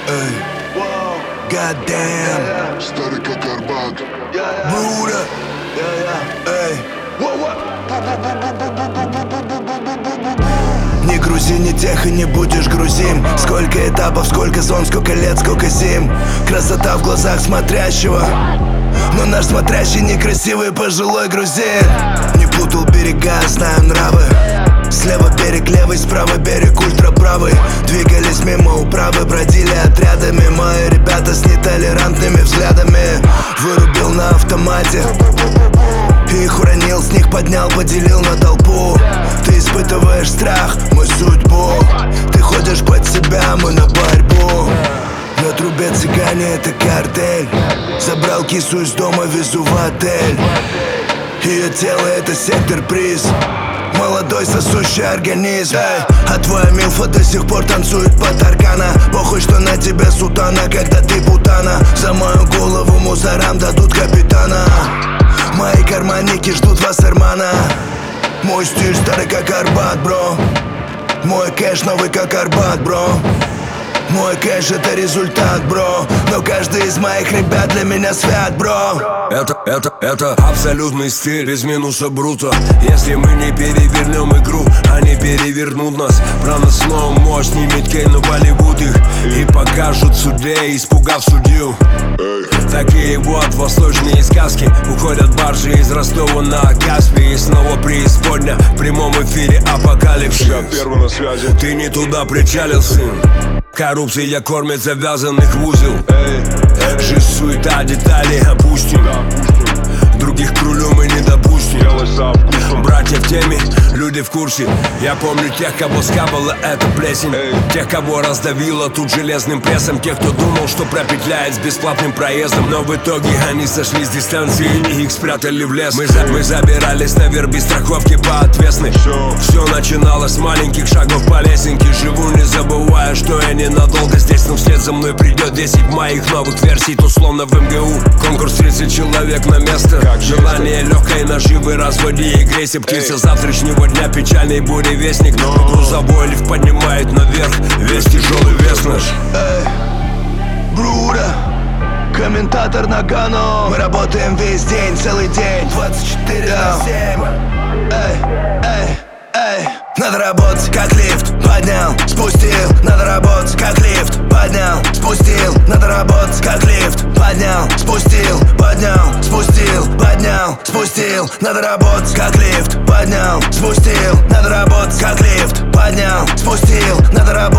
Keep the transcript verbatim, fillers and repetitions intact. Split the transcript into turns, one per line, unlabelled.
Эй, God damn,
Старый как Арбат.
Бруда. Эй, не грузи ни тех и не будешь грузим. Сколько этапов, сколько зон, сколько лет, сколько зим. Красота в глазах смотрящего, но наш смотрящий некрасивый пожилой грузин. Не путал берега, знаю нравы. Слева берег левый, справа берег ультраправый. Двигались мимо управы, бродили отрядами. Мои ребята с нетолерантными взглядами. Вырубил на автомате, их уронил, с них поднял, поделил на толпу. Ты испытываешь страх, мы судьбу. Ты ходишь под себя, мы на борьбу. На трубе цыгане, это картель. Забрал кису из дома, везу в отель. Ее тело, это сектор-приз. Молодой сосущий организм. Эй, а твоя милфа до сих пор танцует под аркана. Похуй, что на тебе сутана, когда ты путана. За мою голову мусорам дадут капитана. Мои карманники ждут Вассермана. Мой стиль старый как Арбат, бро. Мой кэш новый как Арбат, бро. Мой кэш это результат, бро. Но каждый из моих ребят для меня свят, бро.
Это, это, это абсолютный стиль, без минуса брута. Если мы не перевернем игру, они перевернут нас. Проносную мощь снимет Кейн, Болливуд их и покажут суде, испугав судью. Такие вот восточные сказки. Уходят баржи из Ростова на Каспий. И снова преисподня, в прямом эфире апокалипсис.
Я первый на связи.
Ты не туда причалил, сын. Коррупция кормит завязанных в узел. Жизнь, суета, детали опустим. Других к рулю мы не допустим. Братья в теме, люди в курсе. Я помню тех, кого скабала эта плесень. Тех, кого раздавило тут железным прессом. Тех, кто думал, что пропетляет с бесплатным проездом. Но в итоге они сошли с дистанции и их спрятали в лес. Мы, за, мы забирались наверх без страховки по отвесной. Все начиналось с маленьких шагов по лесенке. Живу, не забывая, что я ненадолго здесь. Но вслед за мной придет десять моих новых версий. Тут словно в эм гэ у. Конкурс тридцать человек на место. Желание легкой наживы, разводи и грейся. Птица завтрашнего дня, печальный буревестник. Но грузовой лифт поднимает наверх весь тяжелый вес наш.
Эй, Бруда, комментатор на Гану. Мы работаем весь день, целый день, двадцать четыре на семь. Эй, эй, эй. Надо работать, как лифт, поднял, спустил. Надо работать, как лифт, поднял, спустил. Надо работать, как лифт, поднял, спустил. Поднял, спустил, поднял, спустил. Надо работать, как лифт, поднял, спустил. Надо работать, как лифт, поднял, спустил. Надо работать.